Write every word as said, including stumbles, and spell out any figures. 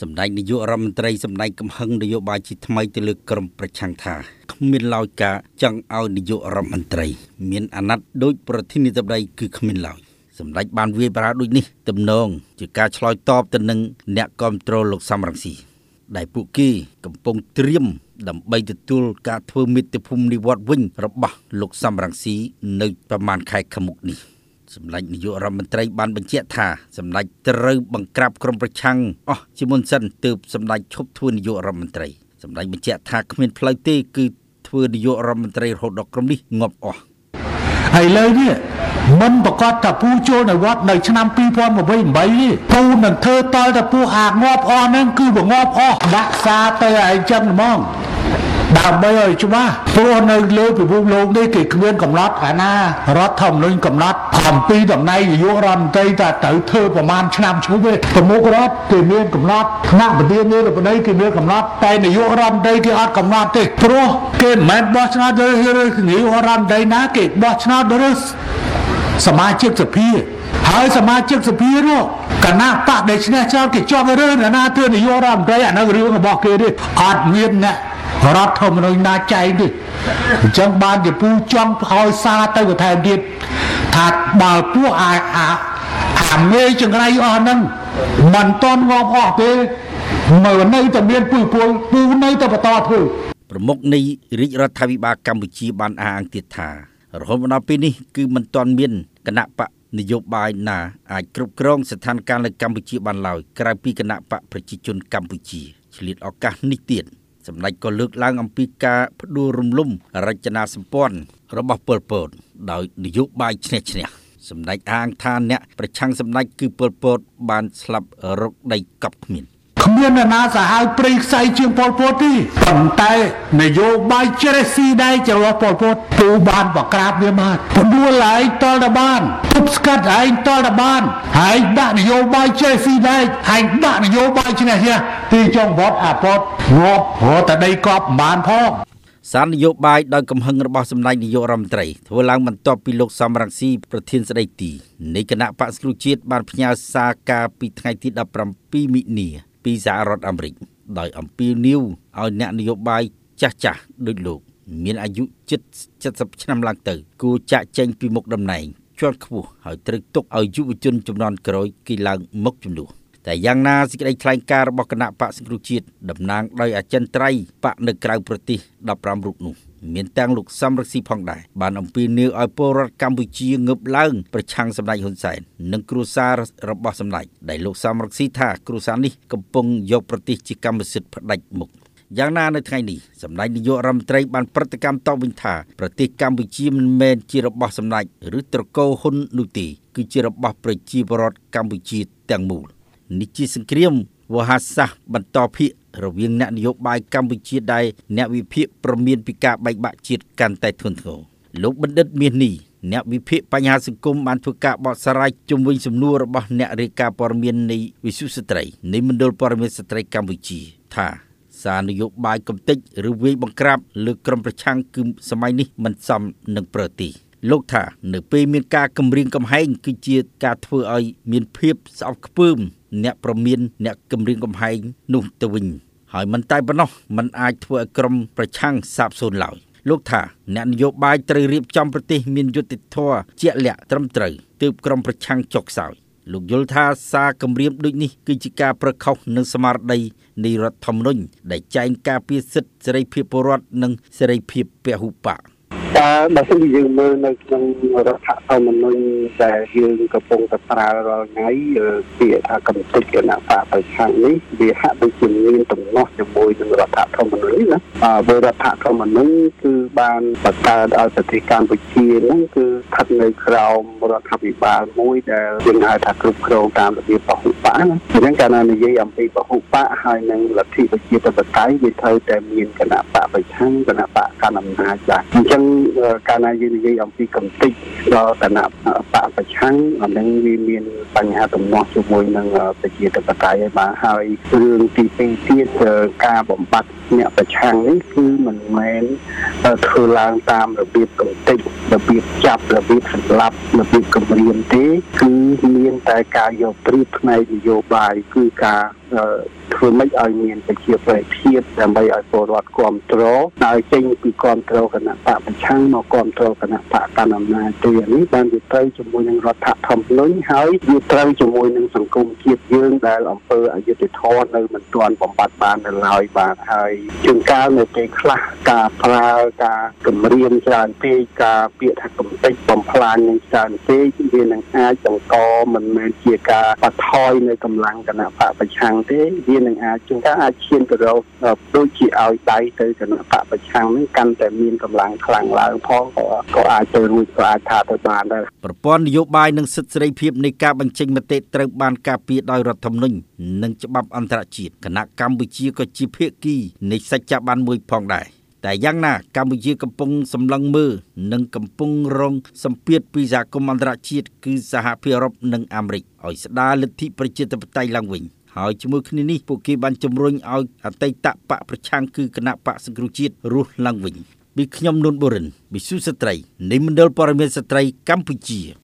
សម្ដេចនាយករដ្ឋមន្ត្រីសម្ដែងកំហឹងនយោបាយជាថ្មីទៅលើក្រុមប្រឆាំងថាគ្មានឡើយការចង់ឲ្យនាយករដ្ឋមន្ត្រីមានអាណត្តិដោយប្រធានាធិបតីគឺគ្មានឡើយសម្ដេចបានវាយប្រាដូចនេះទំនងជាការឆ្លើយតបទៅនឹងអ្នកគ្រប់គ្រងលោកសំរងស៊ីដែលពួកគេកំពុងត្រៀមដើម្បីទទួលការធ្វើមាតុភូមិនិវត្តន៍វិញរបស់លោកសំរងស៊ីនៅប្រមាណខែខាងមុខនេះសម្ដេចនាយករដ្ឋមន្ត្រីបានបញ្ជាក់ថាសម្ដេចត្រូវបង្ក្រាបក្រុមប្រឆាំងអស់ជាមុនសិនទើបសម្ដេចឈប់ធ្វើនាយករដ្ឋមន្ត្រីសម្ដេចបញ្ជាក់ថាគ្មានផ្លូវទេគឺធ្វើនាយករដ្ឋមន្ត្រីរហូតដល់ក្រុមនេះងាប់អស់ហើយលើនេះមិនប្រកាសថាពូចូលនៅវត្តនៅឆ្នាំពីរពាន់ប្រាំបីទេពូនឹងធ្វើតល់តែពូអាងាប់អស់ហ្នឹងគឺវាងាប់អស់ដាក់សារទៅឲ្យចឹងហ្មងដើម្បីឲ្យច្បាស់ព្រោះនៅលើពិភពលោកនេះគេគ្មានកំណត់អាណារដ្ឋធម្មនុញ្ញកំណត់អំពីតំណែងនាយករដ្ឋមន្ត្រីថាត្រូវធ្វើប្រមាណឆ្នាំឈប់ទេប្រមុខរដ្ឋគេមានកំណត់ថ្នាក់ប្រធានាធិបតីគេមានកំណត់តែនាយករដ្ឋមន្ត្រីគេអត់កំណត់ទេព្រោះគេមិនមែនបោះឆ្នោតឬនាយករដ្ឋមន្ត្រីណាគេបោះឆ្នោតឬសមាជិកសភាហើយសមាជិកសភានោះគណៈបកដែលឈ្នះឆ្នោតគេចង់រើសណាធ្វើនាយករដ្ឋមន្ត្រីអានោះរឿងរបស់គេទេអត់មានអ្នករដ្ឋធម្មនុញ្ញណាចែកទេអញ្ចឹងបានជាពូចង់ឲ្យសារទៅបន្ថែមទៀតថាបើពួកអាអាអាមេចង្រៃអស់ហ្នឹងមិនតន់ងាប់អស់ទេមើលនៅតែមានពុយពុយពូនៅតែបន្តធ្វើប្រមុខនៃរាជរដ្ឋាភិបាលកម្ពុជាបានអះអាងទៀតថារហូតដល់ពេលនេះគឺមិនទាន់មានគណៈបកនយោបាយណាអាចគ្រប់គ្រងស្ថានភាពនៅកម្ពុជាបានឡើយក្រៅពីគណៈបកប្រជាជនកម្ពុជាឆ្លៀតឱកាសនេះទៀតសម្ដេចក៏លើកឡើងអំពីការផ្ដួលរំលំរចនាសម្ព័ន្ធរបស់ប៉ុលពតដោយនយោបាយឈ្នះឈ្នះសម្ដេចអាងថាអ្នកប្រឆាំងសម្ដេចគឺប៉ុលពតបានស្លាប់រកដីកប់គ្មានគ្មានអ្នកណាសាហាវព្រៃខ្សែជាងប៉ុលពតទេប៉ុន្តែនយោបាយជ្រេះស៊ីដែររបស់ប៉ុលពតពូបានបក្រាបវាមកផ្ដួលឯងតលតបានទប់ស្កាត់ឯងតលតបានហើយដាក់នយោបាយជ្រេះស៊ីដែរហើយដាក់នយោបាយឈ្នះឈ្នះទីចុងវត្តអាពតងាប់រត់តែដីកប់មិនបានផងសារនយោបាយដោយកំហឹងរបស់សម្ដេចនាយករដ្ឋមន្ត្រីធ្វើឡើងបន្ទាប់ពីលោកសំរងស៊ីប្រធានស្ដីទីនៃគណៈបក្សសង្គ្រោះជាតិបានផ្ញើសារការពីថ្ងៃទីដប់ប្រាំពីរមិនិនាពីសហរដ្ឋអាមេរិកដោយអំពាវនាវឲ្យអ្នកនយោបាយចាស់ចាស់ដូចលោកមានអាយុជិតเจ็ดสิบឆ្នាំឡើងទៅគួរចាក់ចែងពីមុខតំណែងជាន់ខ្ពស់ហើយត្រូវទុកឲ្យយុវជនជំនាន់ក្រោយគេឡើងមុខជំនួសតែយ៉ាងណាសេចក្តីថ្លែងការណ៍របស់គណៈបក្សសង្គ្រោះជាតិតំណាងដោយអចិន្ត្រៃយ៍បកនៅក្រៅប្រទេសដប់ប្រាំរូបនោះមានទាំងលោកសំរងស៊ីផងដែរបានអំពាវនាវឲ្យពលរដ្ឋកម្ពុជាងើបឡើងប្រឆាំងសម្ដេចហ៊ុនសែននិងគ្រួសាររបស់សម្ដេចដែលលោកសំរងស៊ីថាគ្រួសារនេះកំពុងយកប្រទេសជាកម្មសិទ្ធិផ្ដាច់មុខយ៉ាងណានៅថ្ងៃនេះសម្ដេចនាយករដ្ឋមន្ត្រីបានប្រតិកម្មតបវិញថាប្រទេសកម្ពុជាមិនមែនជារបស់សម្ដេចឬត្រកូលហ៊ុននោះទេគឺជារបស់ប្រជាពលរដ្ឋកម្ពុជាទាំងមូលនេះជាសង្គ្រាមវោហារសាស្ត្របន្តភាករវាងអ្នកនយោបាយកម្ពុជាដែលអ្នកវិភាគប្រមានពីការបែកបាក់ជាតិកាន់តែធ្ងន់ធ្ងរលោកបណ្ឌិតមាសនេះអ្នកវិភាគបញ្ហាសង្គមបានធ្វើការបកស្រាយជុំវិញសំណួររបស់អ្នករាយការណ៍ព័ត៌មាននៃវិសុទ្ធស្ត្រីនៃមណ្ឌលព័ត៌មានស្ត្រីកម្ពុជាថាសារនយោបាយកំទេចឬវាយបង្ក្រាបលើក្រុមប្រឆាំងគឺសម័យនេះមិនសមនឹងប្រទេសលោកថានៅពេលមានការគម្រាមកំហែងគឺជាការធ្វើឲ្យមានភាពស្អប់ខ្ពើមអ្នកប្រមានអ្នកគម្រាមកំហែងនោះទៅវិញហើយមិនតែប៉ុណ្ណោះมันអាចធ្វើឲ្យក្រុមប្រឆាំងសាបសូន្យឡើយលោកថាអ្នកនយោបាយត្រូវរៀបចំប្រទេសមានយុត្តិធម៌ជាក់លាក់ត្រឹមត្រូវទើបក្រុមប្រឆាំងចុកខ្សោយលោកយល់ថាសារគម្រាមដូចនេះគឺជាការប្រខុសនឹងស្មារតីនៃរដ្ឋធម្មនុញ្ញដែលចែងការពារសិទ្ធិសេរីភាពពលរដ្ឋនិងសេរីភាពពហុបកតែបើសិនជាយើងមើលនៅក្នុងរដ្ឋធម្មនុញ្ញដែលយើងកំពុងតែប្រើរាល់ថ្ងៃពាក្យថាកំទេចគណៈបកប្រឆាំងនេះវាហាក់ដូចជាមានទំនាស់ជាមួយនឹងរដ្ឋធម្មនុញ្ញណាបើរដ្ឋធម្មនុញ្ញគឺបានបង្កើតឲ្យប្រទេសកម្ពុជាហ្នឹងគឺស្ថិតនៅក្រោមរដ្ឋាភិបាលមួយដែលយើងហៅថាគ្រប់គ្រងតាមរបៀបពហុបកណាអញ្ចឹងកាលណានិយាយអំពីពហុបកហើយនឹងលទ្ធិប្រជាធិបតេយ្យវាត្រូវតែមានគណៈបកប្រឆាំងគណៈបកកណ្ដាលអំណាចដែរអញ្ចឹងកាលណាយើងនិយាយអំពីកំទេចដល់គណៈបកប្រឆាំងអានឹងវាមានបញ្ហាទំនាស់ជាមួយនឹងប្រជាធិបតេយ្យហើយបាទហើយរឿងទីពីរទៀតការបំបត្តិអ្នកប្រឆាំងនេះគឺមិនមែនធ្វើឡើងតាមរបៀបកំទេចរបៀបចាប់របៀបសម្លាប់របៀបគំរាមទេគឺមានតែការយកព្រៀបផ្នែកនយោបាយគឺការធ្វើម៉េចឲ្យមានប្រជាប្រិយភាពដើម្បីឲ្យពលរដ្ឋគ្រប់គ្រងហើយចេញពីគ្រប់គ្រងគណៈបកប្រឆាំងមកគ្រប់គ្រងគណៈបកកណ្ដាលអំណាចទីនេះបានវាត្រូវជាមួយនឹងរដ្ឋធម្មនុញ្ញហើយវាត្រូវជាមួយនឹងសង្គមជាតិយើងដែលអំពើអយុត្តិធម៌នៅមិនទាន់បំបត្តិបាននៅឡើយបាទហើយជួនកាលនៅពេលខ្លះការប្រើការគម្រាមច្រើនពេកការពាក្យថាកំទេចបំផ្លាញនឹងច្រើនពេកវានឹងអាចបង្កមិនមែនជាការបថយនៅកម្លាំងគណៈបកប្រឆាំងទេវានឹងអាចជួនកាលអាចឈានទៅរកដូចជាឲ្យដៃទៅគណៈបកប្រឆាំងនឹងកាន់តែមានកម្លាំងខ្លាំងឡើងផងក៏ក៏អាចទៅរួចក៏អាចថាទៅបានដែរប្រព័ន្ធនយោបាយនិងសិទ្ធិសេរីភាពនៃការបញ្ចេញមតិត្រូវបានការពារដោយរដ្ឋធម្មនុញ្ញនិងច្បាប់អន្តរជាតិគណៈកម្ពុជាក៏ជាភាគីនៃសច្ចាប័នមួយផងដែរតែយ៉ាងណាកម្ពុជាកំពុងសម្លឹងមើលនិងកំពុងរងសម្ពាធពីសហគមន៍អន្តរជាតិគឺសហភាពអឺរ៉ុបនិងអាមេរិកឲ្យស្ដារលទ្ធិប្រជាធិបតេយ្យឡើងវិញហើយជាមួយគ្នានេះពួកគេបានជំរុញឲ្យអតីតបកប្រឆាំងគឺគណៈបកសង្គ្រោះជាតិរស់ឡើងវិញពីខ្ញុំនួនបូរិនវិសុសស្ត្រីនៃមណ្ឌលព័ត៌មានស្ត្រីកម្ពុជា